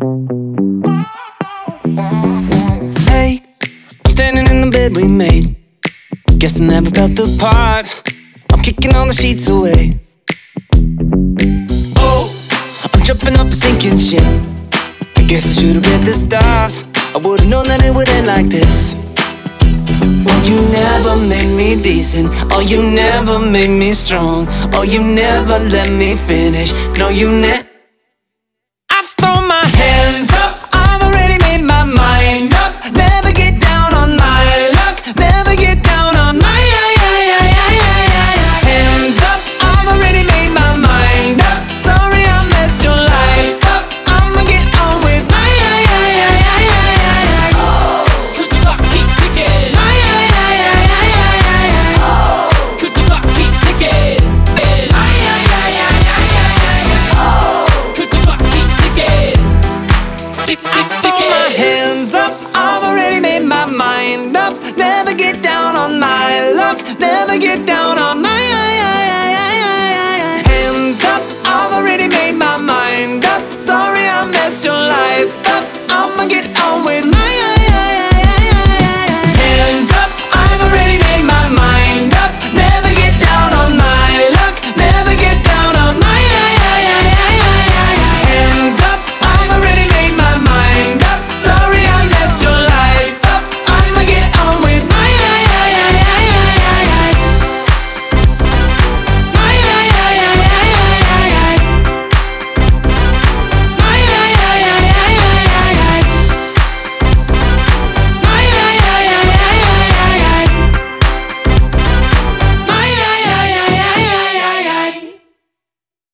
Hey, I'm standing in the bed we made. Guess I never felt the part. I'm kicking all the sheets away. Oh, I'm jumping off a sinking ship. I guess I should've read the stars. I would've known that it would end like this. Oh, you never made me decent. Oh, you never made me strong. Oh, you never let me finish. No, you never. I throw my hands up. I've already made my mind up. Never get down on my luck. Never get down on my hands up. I've already made my mind up. Sorry I messed your life up. I'ma get on with my cause the clock keeps ticking. Cause the clock keeps ticking. Cause the clock keeps ticking. Tick, tick, ticking. My hands up. I've already made my mind up. Never get down on my luck. Never get down on my hands up. I've already made my mind up. Sorry I messed your life up. I'ma get on with my